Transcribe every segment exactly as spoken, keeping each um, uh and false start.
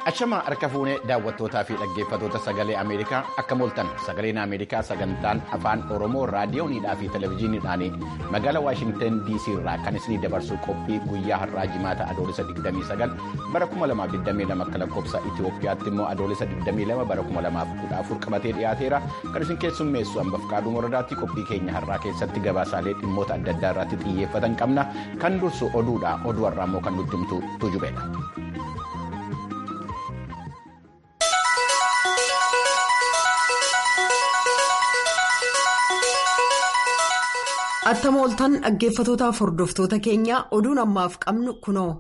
Ashama harka fuunee daawwattootaa fi dhaggeeffattoota sagalee Ameerikaa akka mooltan sagaleen Ameerikaa sagantaan afaan Oromoo raadiyoonidhaa fi televezyiiniidhaan magaalaa Waashingtan D C irraa kan isinii dabarsu qophii guyyaa har'aa jimaata adoolessa digdamii sagal bara kuma lamaaf digdamii lama akka lakkoofsa Itoophiyaatti immoo adoolessa digdamii lama bara kuma lamaaf kudha afur qabatee dhiyaateera kan isin keessummeessu hambaf qaaduu moradaatti qophii keenya har'aa keessatti gabaasaalee dhimmoota adda addaa irratti xiyyeeffatan qabna kan dursu oduudha oduu har'aa immoo kan nutti tujubeedha. Attam ooltan dhaggeeffatootaaf hordoftoota keenya oduun ammaaf qabnu kunoo.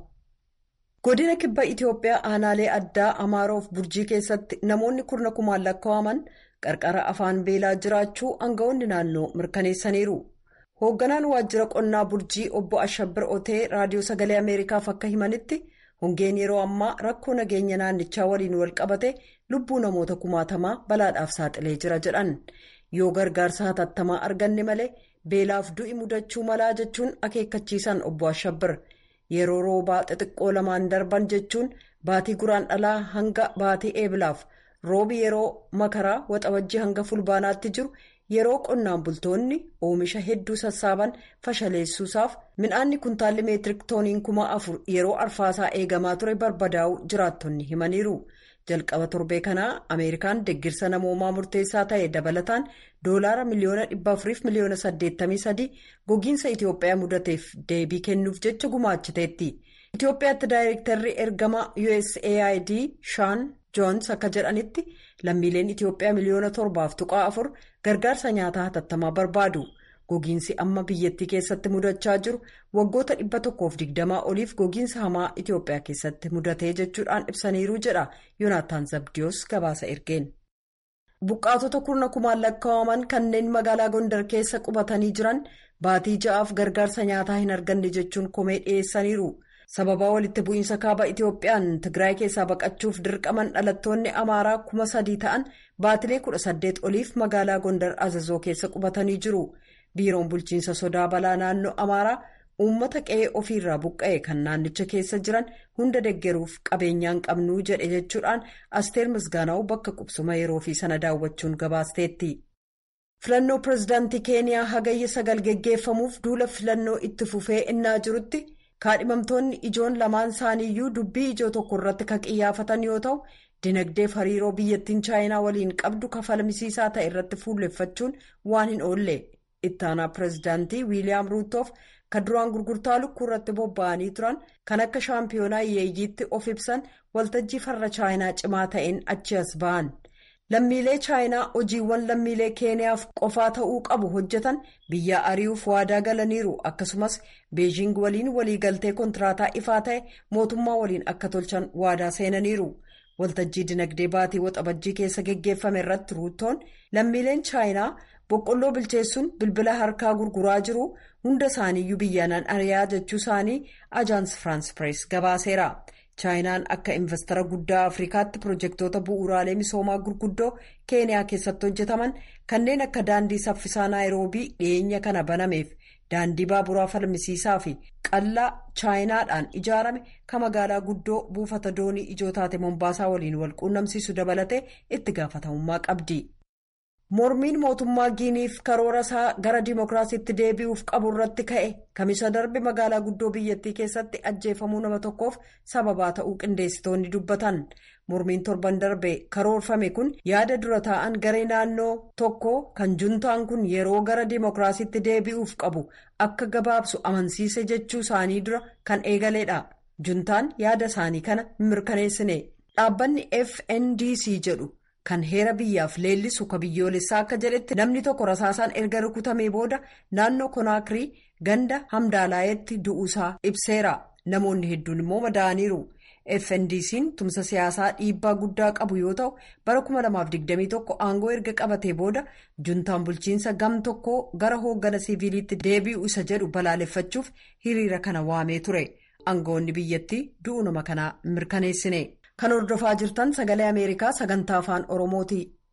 Godina kibba Itoophiyaa aanaalee addaa Amaaroof Burjii keessatti namoonni kurna kumaan lakkaa'aman qarqara afaan beelaa jiraachuu aangawoonni naannoo mirkaneessaniiru. Hoogganaan waajjira qonnaa Burjii obbo Ashabbir Otee raadiyoo sagalee Ameerikaaf akka himanitti hongeen yeroo ammaa rakkoo nageenya naannichaa waliin wal qabate lubbuu namoota kumaatamaa balaadhaaf saaxilee jira jedhan. Yoo gargaarsa hatattamaa arganne malee. Beelaaf du'i mudachuu malaa jechuun akeekkachiisan obbo Ashabbir yeroo roobaa xixiqqoo lamaan darban jechuun baatii guraandhalaa hanga baatii eebilaaf roobi yeroo makaraa waxabajjii hanga fulbaanaatti jiru yeroo qonnaan bultoonni oomisha hedduu sassaaban fashaleessuusaaf midhaanni kuntaalli meetirik tooniin kuma afur yeroo arfaasaa eegamaa ture barbadaa'uu jiraattonni himaniiru. Jalqaba torbee kanaa Ameerikaan deggirsa namoomaa murteessaa ta'e dabalataan doolaara miliyoona dhibba afuriif miliyoona saddeettamii sadii gogiinsa Itoophiyaa mudateef deebii kennuuf jecha gumaachiteetti. Itoophiyaatti daayirektarri ergama U S A I D Shaan Joons akka jedhanitti lammiileen Itoophiyaa miliyoona torbaaf tuqaa afur gargaarsa nyaataa hatattamaa barbaadu. Gogiinsi amma biyyattii keessatti mudachaa jiru waggoota dhibba tokkoof digdamaa oliif gogiinsa hamaa Itoophiyaa keessatti mudatee jechuudhaan ibsaniiru jedha Yoonaataan Zabdiyoos gabaasa ergeen. Buqqaatota kurna kumaan lakkaa'aman kanneen magaalaa Gondar keessa qubatanii jiran baatii ja'aaf gargaarsa nyaataa hin arganne jechuun komee dhiyeessaniiru. Sababa walitti bu'iinsa kaaba Itoophiyaan Tigraay keessaa baqachuuf dirqaman dhalattoonni Amaaraa kuma sadii ta'an baatilee kudha saddeet oliif magaalaa Gondar Azazoo keessa qubatanii jiru. Biiroon bulchiinsa sodaa balaa naannoo Amaaraa uummata qe'ee ofiirraa buqqa'e kan naannicha keessa jiran hunda deggeruuf qabeenyaan qabnuu jedhe jechuudhaan Asteer Misgaanaa'u bakka qubsuma yeroo fi sana daawwachuun gabaasteetti. Filannoo pireezidaantii Keeniyaa hagayya sagal geggeeffamuuf duula filannoo itti fufee innaa jirutti kaadhimamtoonni ijoon lamaan isaaniiyyuu dubbii ijoo tokko irratti kan xiyyeeffatan yoo ta'u dinagdeef hariiroo biyyattiin chaayinaa waliin qabdu kafalmisiisaa ta'e irratti fuulleffachuun waan hin oolle. Ittaanaa pireezidaantii Wiiliyaam Ruutoof kan duraan gurgurtaa lukkuu irratti bobba'anii turan kan akka shaampiyoonaa yeeyyiitti of ibsan waltajjii farra chaayinaa cimaa ta'een achi as ba'an. Lammiilee chaayinaa hojiiwwan lammiilee keeniyaaf qofaa ta'uu qabu hojjetan biyya ari'uuf waadaa galaniiru akkasumas beejiing waliin waliigaltee kontiraataa ifaa ta'e mootummaa waliin akka tolchan waadaa seenaniiru. Waltajjii dinagdee baatii waxabajjii keessa geggeeffame irratti ruutoon lammiileen chaayinaa. Boqqolloo bilcheessuun bilbila harkaa gurguraa jiru hunda isaaniiyyuu biyyaan ari'aa jechuu isaanii ajaans Firaans Pirees gabaaseera. Chaayinaan akka investara guddaa Afrikaatti pirojektoota bu'uuraalee misoomaa gurguddoo Keeniyaa keessatti hojjetaman kanneen akka daandii saffisaa Naayiroobii dhiyeenya kana banameef daandii baaburaa falmisiisaa fi qallaa Chaayinaadhaan ijaarame kan magaalaa guddoo buufata doonii ijoo taate Mombaasaa waliin wal quunnamsiisu dabalatee itti gaafatamummaa qabdi. Mormiin mootummaa Giiniif karoora isaa gara dimookiraasiitti deebi'uuf qabu irratti ka'e kamisa darbe magaalaa guddoo biyyattii keessatti ajjeefamuu nama tokkoof sababaa ta'uu qindeessitoonni dubbatan. Mormiin torban darbe karoorfame kun yaada dura taa'an garee naannoo tokko kan juntaan kun yeroo gara dimookiraasiitti deebi'uuf qabu akka gabaabsu amansiise jechuu isaanii dura kan eegaleedha. Juntaan yaada isaanii kana mirkaneessine. Dhaabbanni F N D C jedhu. Kan heera biyyaaf leellisu ka biyyoolessaa akka jedhetti namni tokko rasaasaan erga rukutamee booda naannoo Konaakirii ganda Hamdaalaayetti du'uusaa ibseera. Namoonni hedduun immoo madaa'aniiru. F N D C'n tumsa siyaasaa dhiibbaa guddaa qabu yoo ta'u bara kuma lamaaf digdamii tokko aangoo erga qabatee booda juntaan bulchiinsa gam tokkoo gara hooggana siviiliitti deebi'u isa jedhu balaaleffachuuf hiriira kana waamee ture. Aangoonni biyyattii du'uu nama kanaa mirkaneessine. Kan hordofaa jirtan sagalee Ameerikaa sagantaa afaan Oromooti.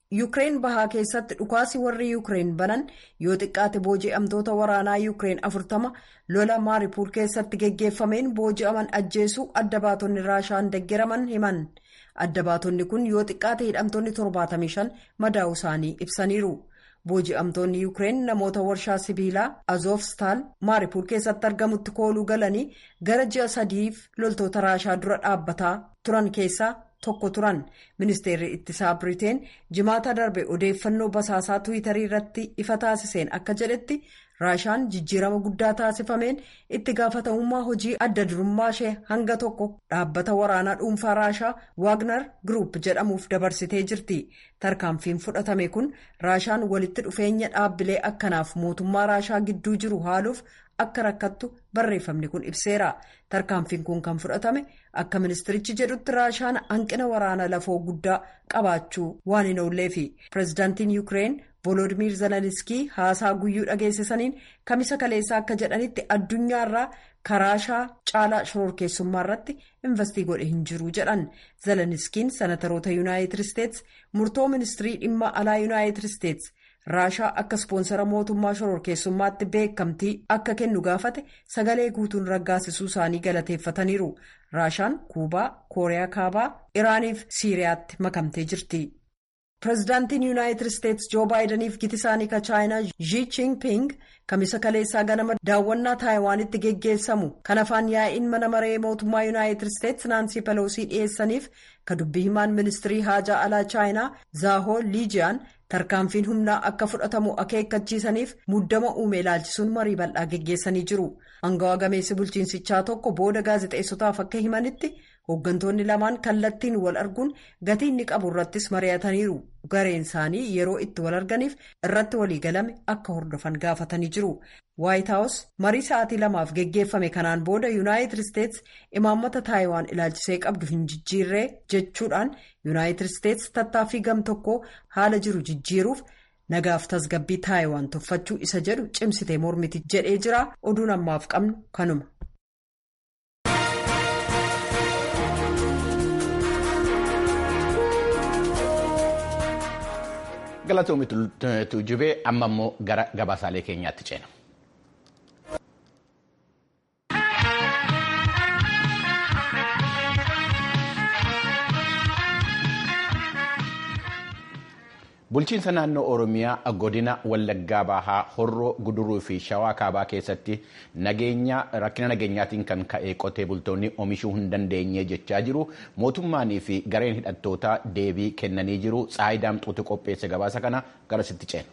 Yuukireen bahaa keessatti dhukaasi warri Yuukireen banan yoo xiqqaate booji'amtoota waraanaa Yuukireen afurtama lola Maaripuul keessatti geggeeffameen booji'aman ajjeesuu adda baatonni Raashaan deeggaraman himan. Adda baatonni kun yoo xiqqaate hidhamtoonni torbaatamii shan madaa'uu isaanii ibsaniiru. Booji'amtoonni Yuukireen namoota warshaa sibiilaa Azovstal Maaripuul keessatti argamutti kooluu galanii gara ji'a sadiif loltoota Raashaa dura dhaabbataa turan keessaa tokko turan. Ministeerri ittisaa Biriteen jimaata darbe odeeffannoo basaasaa Tiwiitarii irratti ifa taasiseen akka jedhetti Raashaan jijjiirama guddaa taasifameen itti gaafatamummaa hojii adda durummaa ishee hanga tokko dhaabbata waraanaa dhuunfaa Raashaa Waagner Group jedhamuuf dabarsitee jirti. Tarkaanfiin fudhatame kun Raashaan walitti dhufeenya dhaabbilee akkanaaf mootummaa Raashaa gidduu jiru haaluuf akka rakkattu barreeffamni kun ibseera. Tarkaanfiin kun kan fudhatame akka ministirichi jedhutti Raashaan hanqina waraana lafoo guddaa qabaachuu waan hin oolleefi. Pireezidaantiin Yuukireen Volodimiir Zeleniskii haasaa guyyuu dhageessisaniin kamisa kaleessaa akka jedhanitti addunyaarraa Raashaa caalaa shororkeessummaa irratti investii godhe hin jiru jedhan. Zeleniskiin senataroota Yuunaayitid Isteets murtoo ministirii dhimma alaa Yuunaayitid Isteets Raashaa akka ispoonsara mootummaa shororkeessummaatti beekamtii akka kennu gaafate sagalee guutuun raggaasisuu isaanii galateeffataniiru. Raashaan Kuubaa, Kooriyaa Kaabaa, Iraaniif Siiriyaatti makamtee jirti. Pireezidaantiin Yuunaayitid Isteets Joo Baayidaniif giti isaanii ka Chaayinaa Xi Jinping kamisa kaleessaa ganama daawwannaa Taayiwaanitti geggeessamu kan afaan yaa'iin mana maree mootummaa Yuunaayitid Isteets Naansii Peloosii dhiyeessaniif ka dubbii himaan ministirii haajaa alaa Chaayinaa Zaahoo Liijiyaan tarkaanfiin humnaa akka fudhatamu akeekkachiisaniif muddama uume ilaalchisuun marii bal'aa geggeessanii jiru. Angawaa gameessi bulchiinsichaa tokko booda gaazexeessotaaf akka himanitti hooggantoonni lamaan kallattiin wal arguun gatii inni qabu irrattis mari'ataniiru. Gareen isaanii yeroo itti wal arganiif irratti walii galame akka hordofan gaafatanii jiru. Waayit Haawus marii sa'aatii lamaaf geggeeffame kanaan booda Yuunaayitid Isteets imaammata Taayiwaan ilaalchisee qabdu hin jijjiirree jechuudhaan Yuunaayitid Isteets tattaaffii gam tokkoo haala jiru jijjiiruuf nagaaf tasgabbii Taayiwaan tuffachuu isa jedhu cimsitee mormiti jedhee jira. Oduun ammaaf qabnu kanuma. Galatoomii Tuujubee amma immoo gara gabaasaalee keenyaatti ceena. Bulchiinsa naannoo Oromiyaa godina Wallaggaa Bahaa Horroo Guduruu fi Shawaa Kaabaa keessatti nageenya rakkina nageenyaatiin kan ka'e qotee bultoonni oomishuu hin dandeenye jechaa jiru. Mootummaanii fi gareen hidhattootaa deebii kennanii jiru. Tsaayi Daamxuutu qopheesse gabaasa kana garasitti ceena.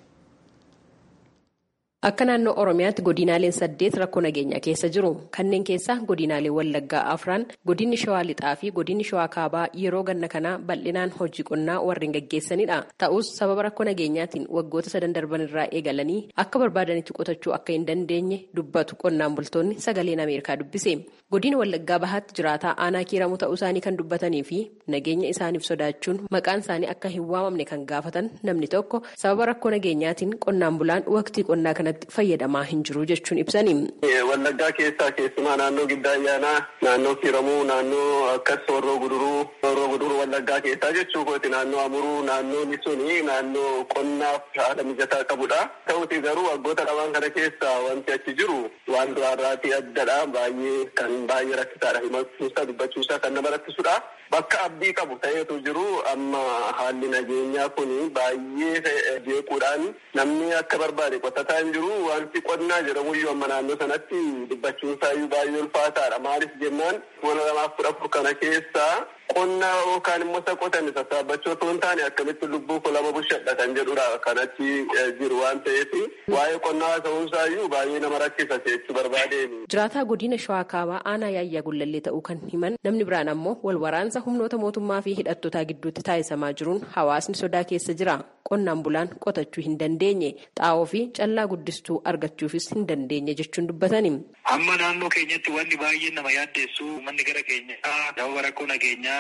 Akka naannoo Oromiyaatti godinaaleen saddeet rakkoo nageenyaa keessa jiru. Kanneen keessaa godinaalee Wallaggaa afran, godinni Shawaa Lixaa fi godinni Shawaa Kaabaa yeroo ganna kana bal'inaan hojii qonnaa warreen gaggeessanidha. Ta'us sababa rakkoo nageenyaatiin waggoota sadan darban irraa eegalanii akka barbaadanitti qotachuu akka hin dandeenye dubbatu qonnaan bultoonni sagaleen Ameerikaa dubbise. Godina Wallaggaa Bahaatti jiraataa aanaa kiiramu ta'uu isaanii kan dubbatanii fi nageenya isaaniif sodaachuun maqaan isaanii akka hin waamamne kan gaafatan namni tokko sababa rakkoo nageenyaatiin qonnaan bulaan waqtii qonnaa kanatti fayyadamaa hin jiru jechuun ibsanii. Wallaggaa keessaa keessumaa naannoo Giddaa Ayyaanaa, naannoo Kiiramuu, naannoo akkas Horroo Guduruu, Horroo Guduruu Wallaggaa keessaa jechuu kooti naannoo Amuruu, naannoon suni naannoo qonnaaf haala mijataa qabudha. Ta'uti garuu waggoota lamaan kana keessaa wanti achi jiru waan duraarraatii addadha. Baay'ee kan baay'ee rakkisaadha. Himachuusaa dubbachuusaa kan nama rakkisudha. Bakka abdii qabu ta'eetu jiru amma haalli nageenyaa kun baay'ee jeequudhaan namni akka barbaade qotataa hin jiru. Wanti qonnaa jedhamuyyuu amma naannoo sanatti dubbachuunsaayyuu baay'ee ulfaataadha. Maaliif jennaan kuma lamaaf kudha afur kana keessaa qonnaa yookaan immoo isa qotan sassaabachuu otoo hin taane akkamitti lubbuu koo lama bushadha kan jedhudha kanatti jiru waan ta'eef waa'ee qonnaa ta'uunsaayyuu baay'ee nama rakkisa jechuu barbaadeen. Jiraataa godina Shawaa Kaabaa aanaa Yaayyaa Gullallee ta'uu kan himan namni biraan ammoo wal waraansa humnoota mootummaa fi hidhattootaa gidduutti taasisamaa jiruun hawaasni sodaa keessa jira. Qonnaan bulaan qotachuu hin dandeenye xaa'oo fi callaa guddistuu argachuufis hin dandeenye jechuun dubbatani. Amma naannoo keenyatti wanni baay'een nama yaaddeessu manni gara keenyaa sababa rakkoo nageenyaa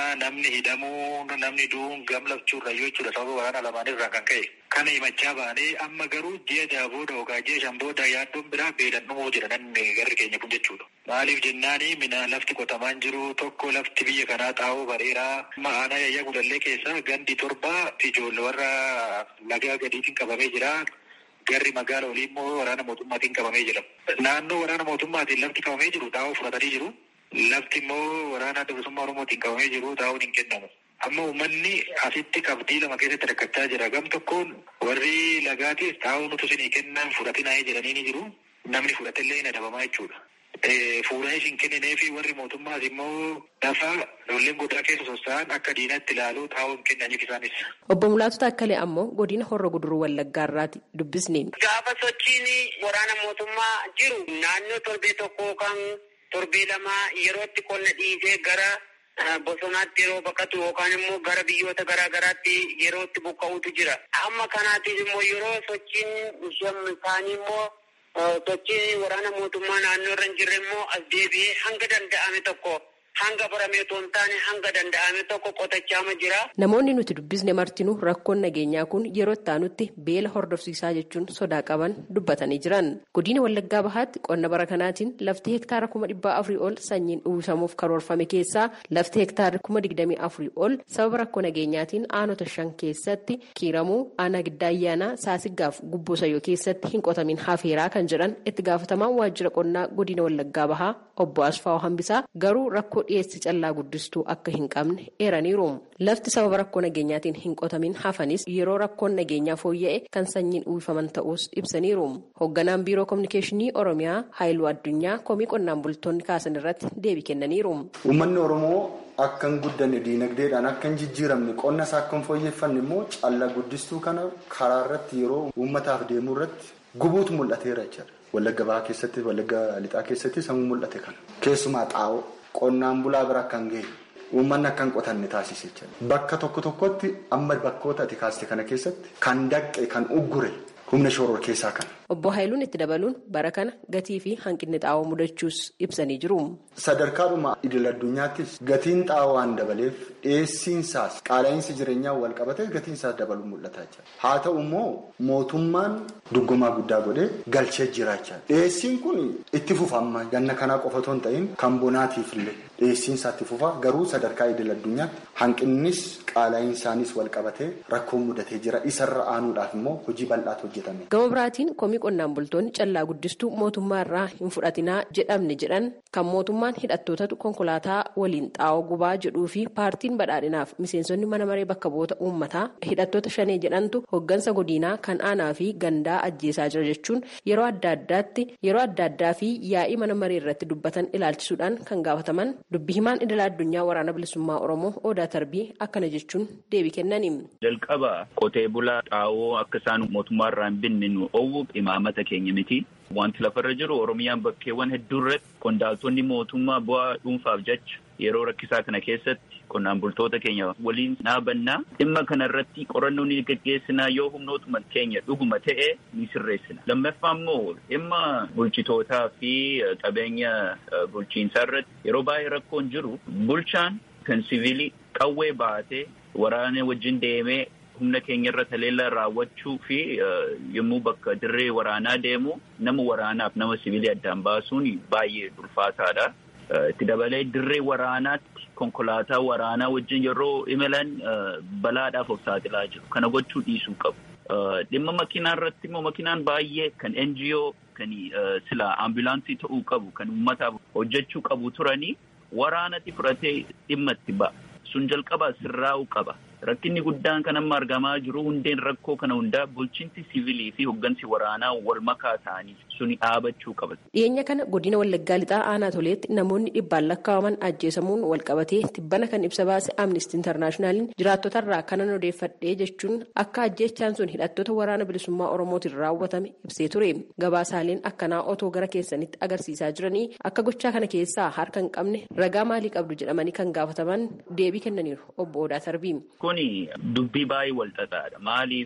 Amma namni hidhamuu namni du'uun gamlachuurra yoo jechuudha sababa waraana lamaanirraa kan ka'e. Kana himachaa baanee amma garuu ji'a jaha booda yookaan ji'a shan booda yaaddoon biraa beelan dhumuu jira namni garri keenya kun jechuudha. Maaliif jennaani mina lafti qotamaan jiru tokko lafti biyya kanaa xaa'oo bareeraa amma aanaa yayyaa gudallee keessa gandi torba ijoollee warra lagaa gadiitiin qabamee jira. Garri magaala olii immoo waraana mootummaatiin qabamee jira. Naannoo waraana mootummaatiin lafti qabamee jiru xaa'oo fudhatanii jiru. Lafti immoo waraana bilisummaa Oromootiin qabamee jiru xaa'oon hin kennamu. Amma uummanni asitti qabdii lama keessatti rakkachaa jira. Gam tokkoon warri lagaatis xaa'oo nuti isinii kennan fudhatinaa jedhanii ni jiru. Namni fudhatellee hin adabamaa jechuudha. Fuudhanii hin kenninee fi warri mootummaas immoo lafa ijoolleen godina keessa sossa'an akka diinatti ilaaluu xaa'oo hin kennaniif isaanis. Obbo Mulaatu Taakkalee ammoo godina Horra Guduruu Wallaggaarraati dubbisne. Gaafa sochiin waraana mootummaa jiru naannoo torbee tokkoo kan torbee lama yerootti qonna dhiisee gara bosonaatti yeroo baqatu yookaan immoo gara biyyoota garaa garaatti yerootti buqqa'uutu jira. Amma kanaatiif immoo yeroo sochiin isaanii immoo sochiin waraana mootummaa naannoo irra hin jirre immoo as deebi'ee hanga danda'ame tokko hanga baramee otoo hin taane hanga danda'ame tokko qotachaama jira. Namoonni nuti dubbisne martinuu rakkoon nageenyaa kun yeroo itti aanutti beela hordofsiisaa jechuun sodaa qaban dubbatanii jiran. Godina Wallaggaa Bahaatti qonna bara kanaatiin lafti hektaara kuma dhibbaa afurii ol sanyiin uwwisamuuf karoorfame keessaa lafti hektaara kuma digdamii afurii ol sababa rakkoo nageenyaatiin aanota shan keessatti kiiramuu aanaa giddaa ayyaanaa saasiggaaf gubboo sayyoo keessatti hin qotamin hafeeraa kan jedhan itti gaafatamaan waajjira qonnaa godina Wallaggaa Bahaa obbo Asfaa'oo Hambisaa garuu rakkoo dhiyeessi callaa guddistuu akka hin qabne eeraniiru. Lafti sababa rakkoo nageenyaatiin hin qotamin hafanis yeroo rakkoon nageenyaa fooyya'e kan sanyiin uwwifaman ta'us ibsaniiru. Hoogganaan biiroo kominikeeshinii Oromiyaa Haayiluu Addunyaa komii qonnaan bultoonni kaasan irratti deebii kennaniiru. Uummanni Oromoo akka hin guddanne diinagdeedhaan akka hin jijjiiramne qonna isaa akka hin fooyyeffanne immoo callaa guddistuu kana karaa irratti yeroo uummataaf deemuu irratti gubuutu mul'ateera jechuudha. Wallagga Bahaa keessatti Wallagga Lixaa keessatti sammuu mul'ate kana. Keessumaa xaa'oo qonnaan bulaa bira akka hin geenye uummanni akka hin qotanne taasise jechuudha. Bakka tokko tokkotti amma bakkoota ati kaaste kana keessatti kan daqqe kan uggure humna shoror keessaa kana. Obbo Haayiluun itti dabaluun bara kana gatii fi hanqinni xaa'oo mudachuus ibsanii jiru. Sadarkaadhuma idil addunyaattis gatiin xaa'oo waan dabaleef dhiyeessiinsaas qaala'insi jireenyaa wal qabatee gatiinsaas dabaluu mul'ataa jira. Haa ta'u immoo mootummaan duggumaa guddaa godhee galchee jiraachaa. Dhiyeessiin kun itti fufa amma ganna kanaa qofa otoo hin ta'in kan bonaatiif illee dhiyeessiinsaa itti fufa garuu sadarkaa idil addunyaatti hanqinnis qaala'insaanis wal qabatee rakkoo mudatee jira. Isarra aanuudhaaf immoo hojii bal'aatu hojjetame. Gama biraatiin komii qonnaan bultoonni callaa guddistuu mootummaa irraa hin fudhatinaa jedhamne jedhan kan mootummaan hidhattootatu konkolaataa waliin xaa'oo gubaa jedhuu fi paartiin badhaadhinaaf miseensonni mana maree bakka bu'oota uummataa hidhattoota shanee jedhantu hoggansa godinaa kan aanaa fi gandaa ajjeesaa jira jechuun yeroo adda addaatti yeroo adda addaa fi yaa'ii mana maree irratti dubbatan ilaalchisuudhaan kan gaafataman dubbi himaan idil addunyaa waraana bilisummaa Oromoo Odaa Tarbii akkana jechuun deebii kennani. Jalqaba qotee bulaa xaa'oo akka isaan mootummaa irraa hin binne nu oowwu imaamata keenya miti. Wanti lafarra jiru Oromiyaan bakkeewwan hedduu irratti qondaaltonni mootummaa bu'aa dhuunfaaf jecha yeroo rakkisaa kana keessatti qonnaan bultoota keenya waliin dhaabannaa dhimma kana irratti qorannoo ni gaggeessinaa yoo humnootuma keenya dhuguma ta'e ni sirreessina. Lammaffaa immoo dhimma bulchitootaa fi qabeenya bulchiinsaa irratti yeroo baay'ee rakkoon jiru bulchaan kan siviilii qawwee baatee waraana wajjin deemee humna keenya irra taleellaa raawwachuu fi yommuu bakka dirree waraanaa deemu nama waraanaaf nama siviilii addaan baasuun baay'ee ulfaataadha. Itti dabalee dirree waraanaatti konkolaataa waraanaa wajjin yeroo imalan balaadhaaf of saaxilaa jiru. Kana gochuu dhiisuu qabu. Dhimma makiinaa irratti immoo makiinaan baay'ee kan N G O kan sila ambulaansii ta'uu qabu kan uummataaf hojjechuu qabu turanii waraanatti fudhatee dhimma itti ba'a. Sun jalqabaa sirraa'uu qaba. Rakkinni guddaan kan amma argamaa jiru hundeen rakkoo kana hundaa bulchiinsi siviilii fi hoggansi waraanaa wal makaa ta'anii suni dhaabachuu qaba. Dhiyeenya kana godina Wallaggaa Lixaa aanaa toleetti namoonni dhibbaan lakkaa'aman ajjeesamuun wal qabatee tibbana kan ibsa baase Amnesty Internationaliin jiraattotarraa kanan odeeffadhee jechuun akka ajjeechaan sun hidhattoota waraana bilisummaa Oromootiin raawwatame ibsee ture. Gabaasaaleen akkanaa otoo gara keessanitti agarsiisaa jiranii akka gochaa kana keessaa harka hin qabne ragaa maalii qabdu jedhamanii kan gaafataman deebii kennaniiru obbo Odaa Tarbii. Kuni dubbii baay'ee wal xaxaadha. Maaliif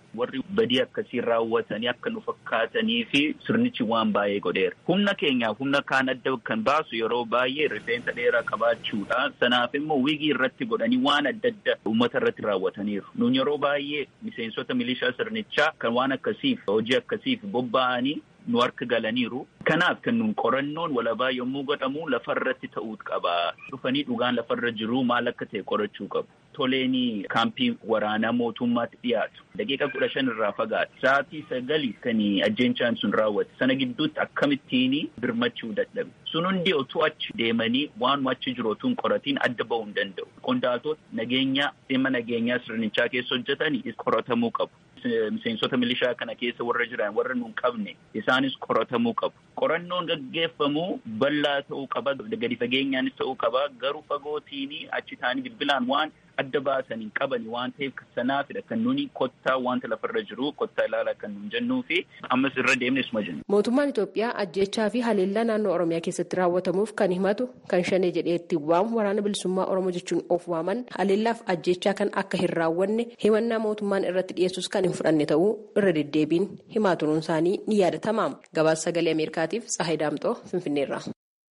warri badii akkasii raawwatanii akka nu fakkaatanii fi sirnichi waan baay'ee godheera. Humna keenyaa humna kaan adda kan baasu yeroo baay'ee rifeensa dheeraa qabaachuudha. Sanaaf immoo wiigii irratti godhanii waan adda adda uummata irratti raawwataniiru. Nuun yeroo baay'ee miseensota milishaa sirnichaa kan waan akkasiif hojii akkasiif bobba'anii nu harka galaniiru. Kanaaf kan nuun qorannoon walabaa yommuu godhamu lafarratti ta'uu qaba. Dhufanii dhugaan lafarra jiru maal akka ta'e qorachuu qabu. Toleenii kaampii waraanaa mootummaatti dhiyaatu. Daqiiqa kudha shan irraa fagaate. Sa'aatii sagalii kan ajjechaan sun raawwate. Sana gidduutti akkamittiin birmachuu dadhabe. Sun hundi otuu achi deemanii waan achi jiru otuu hin qoratiin adda ba'uu hin danda'u. Qondaaltota nageenyaa dhimma nageenyaa sirnichaa keessa hojjetanii qoratamuu qabu. Miseensota milishaa kana keessa warra jiran warra nuun qabne isaanis qoratamuu qabu. Qorannoon gaggeeffamu bal'aa ta'uu qaba, gadi fageenyaanis ta'uu qaba. Garuu fagootiin achi taa'anii bilbilaan waan adda baasanii qabani waan ta'eef sanaafidha kan nuni kottaa wanta lafarra jiru kottaa ilaalaa kan nuun jennuu fi ammas irra deemne isuma jennu. Mootummaan Itoophiyaa ajjechaa fi haleellaa naannoo Oromiyaa keessatti raawwatamuuf kan himatu kan shanee jedhee itti waamu waraana bilisummaa Oromoo jechuun of waaman haleellaaf ajjechaa kan akka hin raawwanne himannaa mootummaan irratti dhiyeessus kan hin fudhanne ta'uu irra deddeebiin himaa turuun isaanii ni yaadatama. Gabaasa sagalee Ameerikaatiif Tsahaay Daamxoo Finfinneerraa.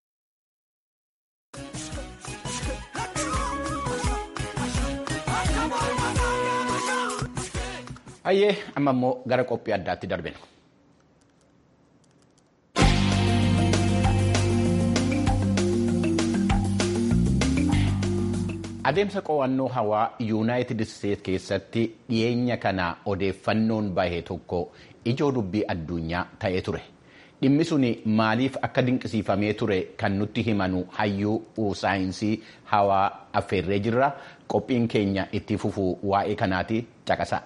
Ayyee amma immoo gara qophii addaatti darbina. Adeemsa qo'annoo hawaa Yuunaayitid Isteetsi keessatti dhiyeenya kana odeeffannoon bahe tokko ijoo dubbii addunyaa ta'ee ture. Dhimmi sun maaliif akka dinqisiifamee ture kan nutti himanu hayyuu saayinsii hawaa affeerree jirra. Qophiin keenya itti fufuu waa'ee kanaati caqasa.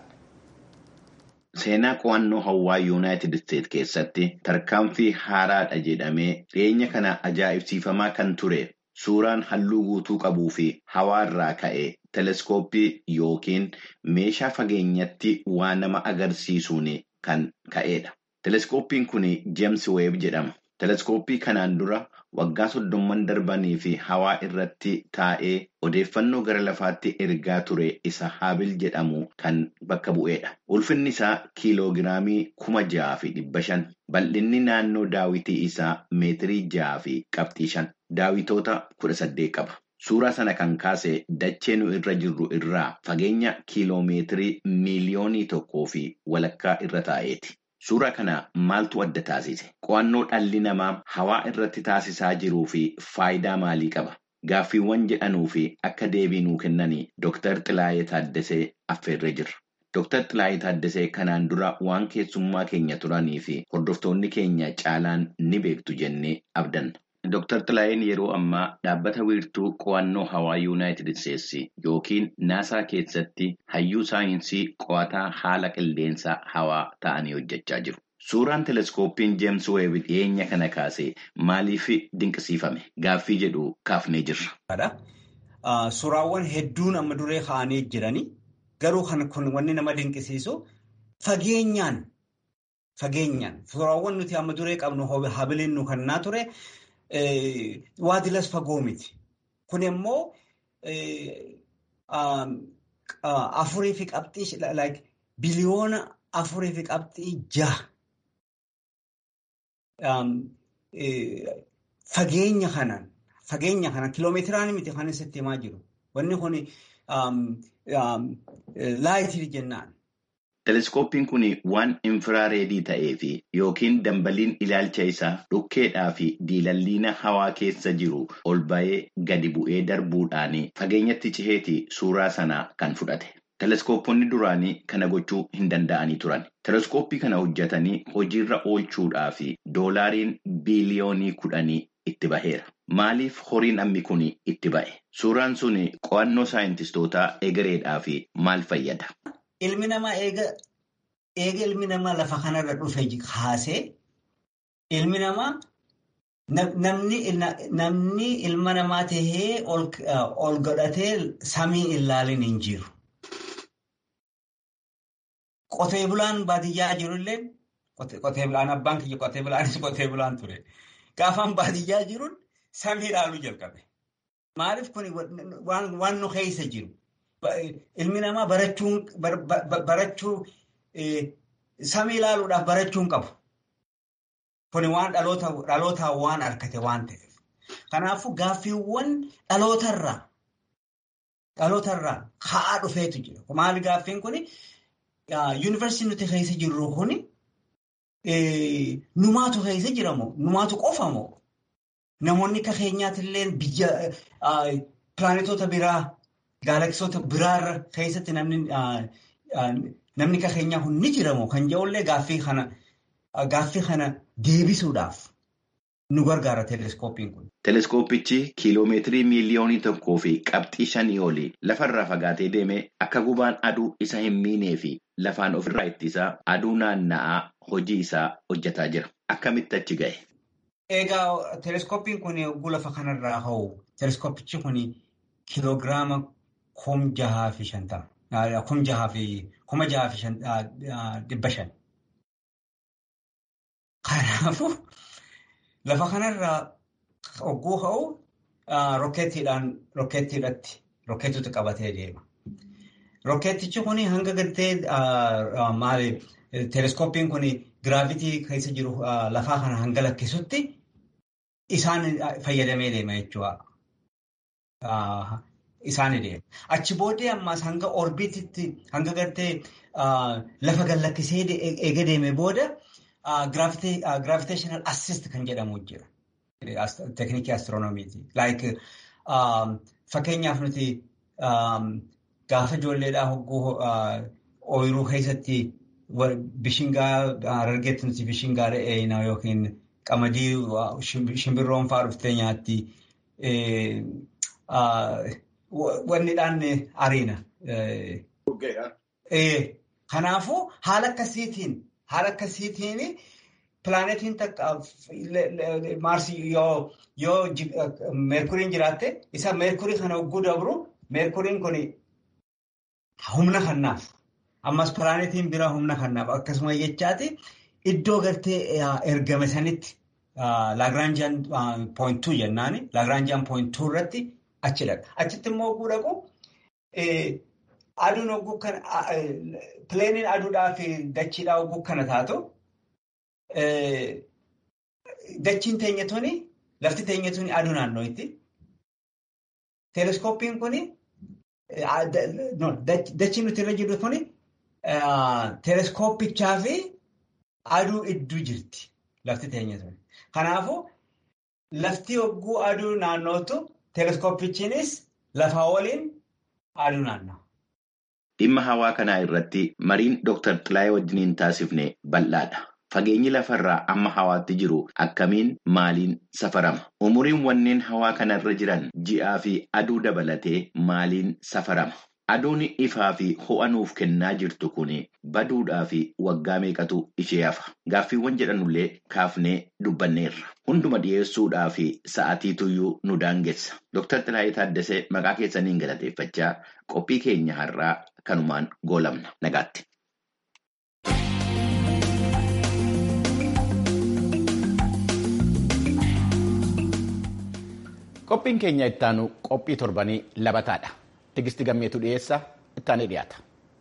Seenaa qo'annoo hawaa Yuunaayitid Isteetsi keessatti tarkaanfii haaraadha jedhamee dhiyeenya kana ajaa'ibsiifamaa kan ture suuraan halluu guutuu qabuu fi hawaa irraa ka'e teleskooppii yookiin meeshaa fageenyatti waan nama agarsiisuun kan ka'edha. Teleskooppiin kun James Webb jedhama. Teleskooppii kanaan dura waggaa soddomman darbanii fi hawaa irratti taa'ee odeeffannoo gara lafaatti ergaa ture isa Haabil jedhamu kan bakka bu'edha. Ulfinni isaa kiiloogiraamii kuma ja'a fi dhibba shan. Bal'inni naannoo daawitii isaa meetirii ja'a fi qabxii shan. Daawitoota kudha saddeet qaba. Suuraa sana kan kaase dachee nu irra jirru irraa fageenya kiiloomeetirii miiliyoonii tokkoo fi walakkaa irra taa'eeti. Suuraa kana maaltu adda taasise? Qo'annoo dhalli namaa hawaa irratti taasisaa jiruu fi faayidaa maalii qaba? Gaaffiiwwan jedhanuu fi akka deebii nuu kennanii Dooktar Xilaayee Taaddasee affeerree jirra. Dooktar Xilaayee Taaddasee kanaan dura waan keessummaa keenya turanii fi hordoftoonni keenya caalaan ni beektu jennee abdanna. Dooktar Xilaayeen yeroo ammaa dhaabbata wiirtuu qo'annoo hawaa Yuunaayitid Isteetsi yookiin naasaa keessatti hayyuu saayinsii qo'ataa haala qilleensaa hawaa ta'anii hojjechaa jiru. Suuraan teleskooppiin James Webb dhiyeenya kana kaase maaliif dinqisiifame? Gaaffii jedhu kaafnee jirra. Suuraawwan hedduun amma duree kaa'anii jiranii garuu kan kun wanni nama dinqisiisu fageenyaan fageenyaan suuraawwan nuti amma duree qabnu habiliin nu kannaa ture. Waadilas fagoo miti. Kun immoo afurii fi qabxii biliyoona afurii fi qabxii jaha. Fageenya kanaan fageenya kanaan kiloomeetiraan miti kan isitti himaa jiru. Wanni kun laayitii jennaan. Teleskooppiin kun waan infiraareedii ta'ee fi yookiin dambaliin ilaalcha isaa dhukkeedhaa fi diilalliina hawaa keessa jiru ol ba'ee gadi bu'ee darbuudhaan fageenyatti ciheeti suuraa sana kan fudhate. Teleskoopponni duraanii kana gochuu hin danda'anii turan. Teleskooppii kana hojjetanii hojiirra oolchuudhaa fi doolaariin biiliyoonii kudhanii itti baheera. Maaliif horiin ammi kun itti ba'e? Suuraan sun qo'annoo saayintistootaa egereedhaa fi maal fayyada? Ilmi namaa eega eega ilmi namaa lafa kanarra dhufe kaasee ilmi namaa namni namni ilma namaa tahee ol godhatee samii ilaalin hin jiru. Qotee bulaan baadiyyaa jirullee qotee bulaan abbaan kiyya qotee bulaanis qotee bulaan ture. Gaafaan baadiyyaa jiruun samii ilaaluu jalqabe. Maaliif kun waan nu keessa jiru? Ilmi namaa barachuu samii ilaaluudhaaf barachuun qabu. Kuni waan dhalootaan waan harkate waan ta'eef. Kanaafuu gaaffiiwwan dhalootarraa Dhalootarraa ka'aa dhufeetu jira. Maali gaaffiin kuni yuunivarsiitii nuti keessa jirru kuni numaatu keessa jiramoo numaatu qofamoo namoonni akka keenyaatillee biyya pilaanetoota biraa gaalaksisoota biraarra keessatti namni namni akka keenyaa kun ni jiramoo kan jedhullee gaaffii kana gaaffii kana deebisuudhaaf nu gargaara teleeskooppiin kun. Teleeskooppichi kiiloomeetirii miiliyoonii tokkoo fi qabxii shanii olii lafarraa fagaatee deemee akka gubaan aduu isa hin miinee fi lafaan ofirraa ittisaa aduu naanna'aa hojii isaa hojjetaa jira. Akkamitti achi ga'e? Egaa teleeskooppiin kun yogguu lafa kanarraa ha'u teleeskooppichi kun kiiloogiraama kum jahaa fi shantama. Kum jahaa fi kuma jahaa fi dhibba shan. Kanaafuu lafa kanarraa yogguu ha'u rokkeettiidhaan rokkeettiidhaatti rokkeettiitu qabatee deema. Rokkeettichi kun hanga galtee maali teleeskooppiin kun giraavitii keessa jiru lafaa kana hanga lakkisutti isaan fayyadamee deema jechuudha. Isaan deema. Achi booddee ammas hanga orbiititti hanga galtee lafa gallakkisee eega deeme booda gravitational assist kan jedhamu jira. Teknikii astiroonomiiti. Like fakkeenyaaf nuti gaafa ijoolleedhaa hogguu ooyiruu keessatti bishingaa argeetti nuti bishingaa dheeyina yookiin qamadii shimbirroon fa'aa dhuftee nyaatti wannidhaan ariina. Kanaafuu haala akkasiitiin haala akkasiitiin pilaanetiin takka Maarsii yoo yoo Meerkuriin jiraatte isa Meerkurii kana hogguu dabru Meerkuriin kun humna kannaaf ammas pilaanetiin biraa humna kannaaf akkasuma jechaati iddoo galtee ergame sanitti Lagrangian point two jennaani Lagrangian point two irratti achi dhaqa. Achitti immoo hogguu dhaqu aduun hogguu kana pileeniin aduudhaa fi dachiidhaa hogguu kana taatu. Dachiin teenyatooni lafti teenyatooni aduu naannootti. Teleeskooppiin kuni dachiin nuti irra jirru kuni teleeskooppichaa fi aduu idduu jirti lafti teenyatooni. Kanaafuu lafti hogguu aduu naannootu teleeskooppichiinis lafaa waliin aduu naannoo. Dhimma hawaa kanaa irratti mariin Dooktar Xilaayee wajjiniin taasifne bal'aadha. Fageenyi lafarraa amma hawaatti jiru akkamiin maaliin safarama? Umuriin wanneen hawaa kanarra jiran ji'aa fi aduu dabalatee maaliin safarama? Aduun ifaa fi ho'a nuuf kennaa jirtu kun baduudhaa fi waggaa meeqatu ishee hafa? Gaaffiiwwan jedhanullee kaafnee dubbanneerra. Hunduma dhiyeessuudhaa fi sa'aatiituyyuu nu daangessa. Dooktar Xilaayee Taaddasee maqaa keessaniin galateeffachaa qophii keenya har'aa kanumaan goolabna. Nagaatti. Qophiin keenya ittaanu qophii torbanii labataadha. Tigisti gammeetu dhiyeessa ittaanee dhiyaata.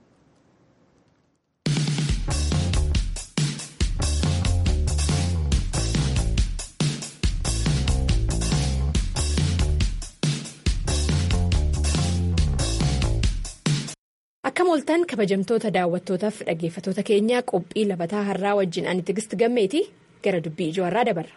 Akka mooltaan kabajamtoota daawwattootaaf dhaggeeffattoota keenyaa qophii labataa har'aa wajjin ani Tigisti gammeeti gara dubbii ijoo har'aa dabarra.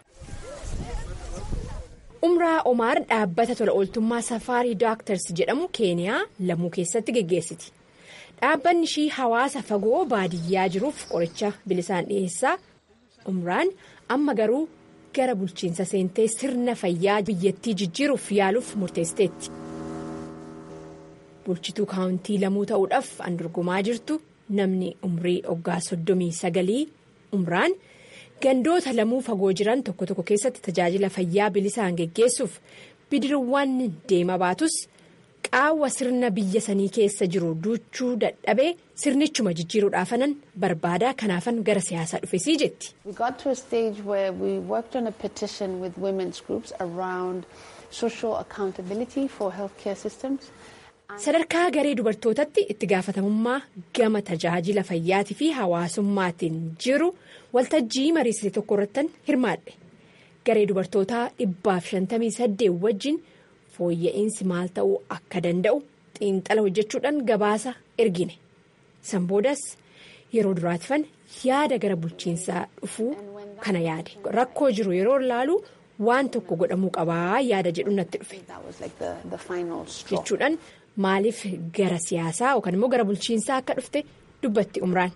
Umraa Omaar dhaabbata tola ooltummaa Safaarii Dooktars jedhamu Keeniyaa Lammuu keessatti geggeessiti. Dhaabbanni ishii hawaasa fagoo baadiyyaa jiruuf qoricha bilisaan dhiyeessaa. Umraan amma garuu gara bulchiinsa seentee sirna fayyaa biyyattii jijjiiruuf yaaluuf murteessiteetti. Bulchituu kaawuntii Lammuu ta'uudhaaf an dorgomaa jirtu namni umrii waggaa soddomii sagalii Umraan. Gandoota Lammuu fagoo jiran tokko tokko keessatti tajaajila fayyaa bilisaan geggeessuuf bidiruuwwan deema baatus qaawwa sirna biyya sanii keessa jiru duuchuu dadhabee sirnichuma jijjiiruudhaafanan barbaada kanaafan gara siyaasaa dhufesii jetti. We got to a stage where we worked on a petition with women's groups around social accountability for healthcare systems. Sadarkaa garee dubartootatti itti gaafatamummaa gama tajaajila fayyaatii fi hawaasummaatiin jiru waltajjii mariisite tokko irratti hirmaadhe. Garee dubartootaa dhibbaaf shantamii saddeet wajjin fooyya'insi maal ta'uu akka danda'u xiinxala hojjechuudhaan gabaasa ergine. San boodas yeroo duraatifan yaada gara bulchiinsaa dhufuu kana yaade. Rakkoo jiru yeroo ilaalu waan tokko godhamuu qabaa yaada jedhu natti dhufe. Jechuudhaan maaliif gara siyaasaa yookaan immoo gara bulchiinsaa akka dhufte dubbatti Umraan.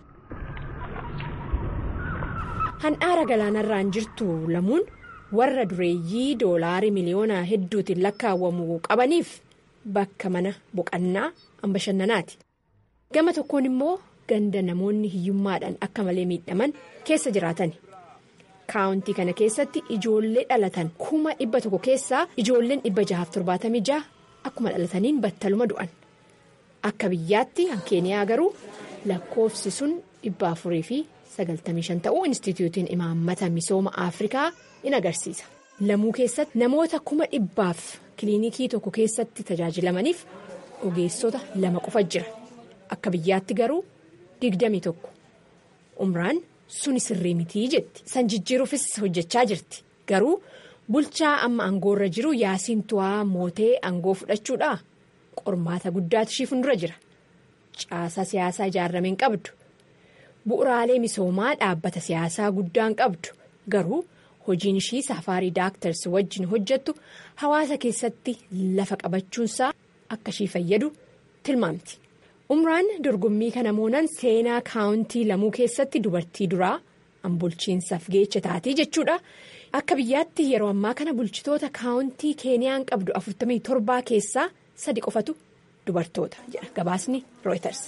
Handhaara galaanarraan jirtu lamuun warra dureeyyii doolaarii miliyoona hedduutiin lakkaawwamu qabaniif bakka mana boqannaa bashannanaati. Gama tokkoon immoo ganda namoonni hiyyummaadhaan akka malee miidhaman keessa jiraatan. Kaawuntii kana keessatti ijoollee dhalatan kuma dhibba tokko keessaa ijoolleen dhibba jahaaf torbaatamii jaha akkuma dhalataniin battaluma du'an. Akka biyyaatti Keeniyaa garuu lakkoofsi sun dhibba afurii fi sagaltamii shan ta'uu Inistituutiin Imaammata Misooma Afrikaa in agarsiisa. Lamuu keessatti namoota kuma dhibbaaf kiliinikii tokko keessatti tajaajilamaniif ogeessota lama qofa jira. Akka biyyaatti garuu digdamii tokko. Umraan suni sirrii mitii jetti. San jijjiiruufis hojjechaa jirti. Garuu bulchaa amma aangoorra jiru Yaasiin Tu'aa mootee aangoo fudhachuudha. Qormaata guddaatu ishii fuuldura jira. Caasaa siyaasaa ijaarrameen qabdu. Bu'uraalee misoomaa dhaabbata siyaasaa guddaan qabdu. Garuu hojiin ishii safaarii daaktars wajjin hojjettu hawaasa keessatti lafa qabachuunsaa akka ishii fayyadu tilmaamti. Umraan dorgommii kana moonan seenaa kaawuntii lamuu keessatti dubartii duraa bulchiinsaaf geecha taatii jechuudha. Akka biyyaatti yeroo ammaa kana bulchitoota kaawuntii Keeniyaan qabdu afurtamii torbaa keessaa sadi qofatu dubartoota jedha gabaasni Reuters.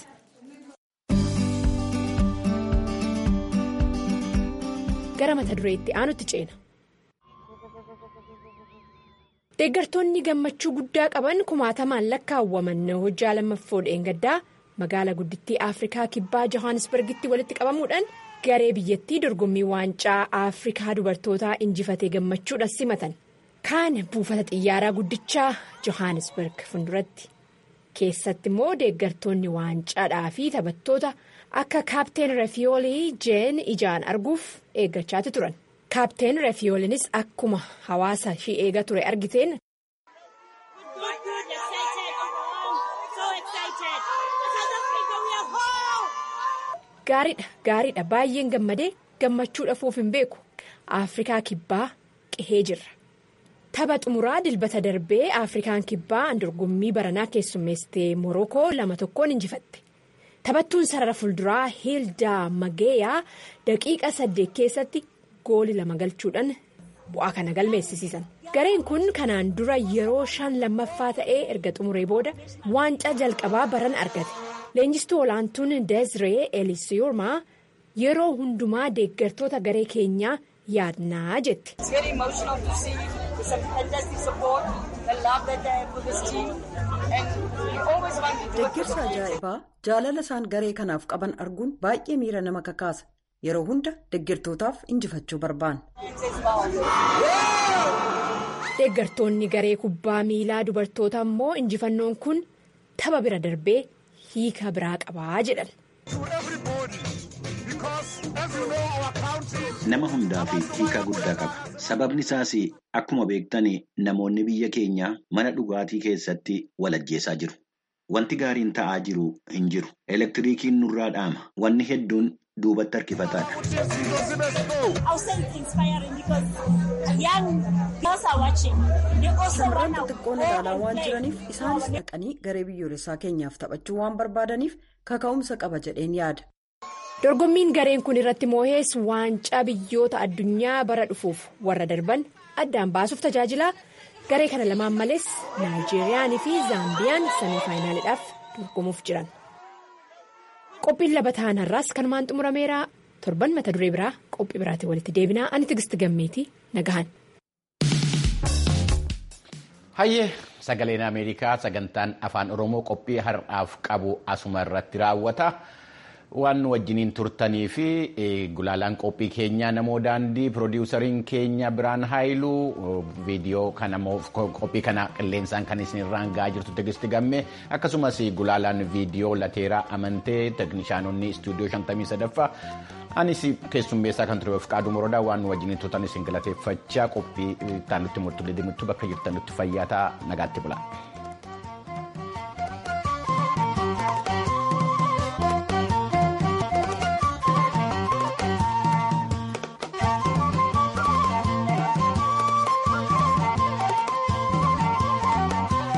Gara mata dureetti aanutti ceena. Deeggartoonni gammachuu guddaa qaban kumaatamaan lakkaawwaman hojjaa lammaffoo dheengaddaa magaalaa guddittii Afrikaa kibbaa Johannesburgitti walitti qabamuudhaan garee biyyattii dorgommii waancaa Afrikaa dubartootaa injifatee gammachuudhaan simatan. Kaan buufata xiyyaaraa guddichaa Johannesburg fuulduratti. Keessatti immoo deeggartoonni waancaadhaa fi taphattoota akka kaapteen Refiyoolii Jeen ijaan arguuf eeggachaati turan. Kaapteen Refiyooliinis akkuma hawaasa ishii eega ture argiteen. Gaariidha gaariidha baay'een gammadee gammachuu dhafuuf hin beeku. Afrikaa kibbaa qihee jirra. Tapha xumuraa dilbata darbee Afrikaan kibbaa dorgommii baranaa keessummeessitee Morookoo lama tokkoon injifatte. Taphattuun sarara fuulduraa Hildaa Mageeyaa daqiiqa saddeet keessatti goolii lama galchuudhaan bu'aa kana galmeessisiisan. Gareen kun kanaan dura yeroo shan lammaffaa ta'ee erga xumuree booda waancaa jalqabaa baran argate. Leenjistuu olaantuun Desiree Elisiyurmaa yeroo hundumaa deeggartoota garee keenyaa yaadnaa jetti. Deeggarsa ajaa'ibaa jaalala isaan garee kanaaf qaban arguun baay'ee miira nama kakaasa. Yeroo hunda deeggartootaaf injifachuu barbaan. Deeggartoonni garee kubbaa miilaa dubartootaa immoo injifannoon kun tapha bira darbee hiika biraa qabaa jedhan. Nama hundaa fi hiika guddaa qaba. Sababni isaas akkuma beektan namoonni biyya keenya mana dhugaatii keessatti wal ajjeesaa jiru. Wanti gaariin ta'aa jiru hin jiru. Elektiriikiin nurraa dhaama. Wanni hedduun duubatti harkifataadha. Shamarran xixiqqoon ilaalaa waan jiraniif isaanis dhaqanii garee biyyoolessaa keenyaaf taphachuu waan barbaadaniif kaka'umsa qaba jedheen yaada. Dorgommiin gareen kun irratti moo'ees waancaa biyyoota addunyaa bara dhufuuf warra darban addaan baasuuf tajaajila. Garee kana lamaan malees Naayijeeriyaanii fi Zaambiyaan semifaayinaaliidhaaf dorgomuuf jiran. Qophiin labataan har'aas kanumaan xumurameera. Torban mata duree biraa qophii biraatiin walitti deebinaa. Ani Tigisti Gammeetii nagahan. Hayyee sagaleen Ameerikaa sagantaan afaan Oromoo qophii har'aaf qabu asuma irratti raawwata. waan wajjiniin turtanii fi gulaalaan qophii keenyaa namoo daandii piroodiwusariin keenya Biraan Haayiluu viidiyoo kana qophii kana qilleensaan kan isinirraan ga'aa jirtu Tegisti Gammee akkasumas gulaalaan viidiyoo Lateeraa Amantee teeknishaanonni istuudiyoo shantamii sadaffaa anis keessummeessaa kan ture Fiqaaduu Morodaa waan wajjiniin turtan isin galateeffachaa qophii itti aanutti murtuu bakka jirtanutti fayyaa ta'aa nagaatti bulaa.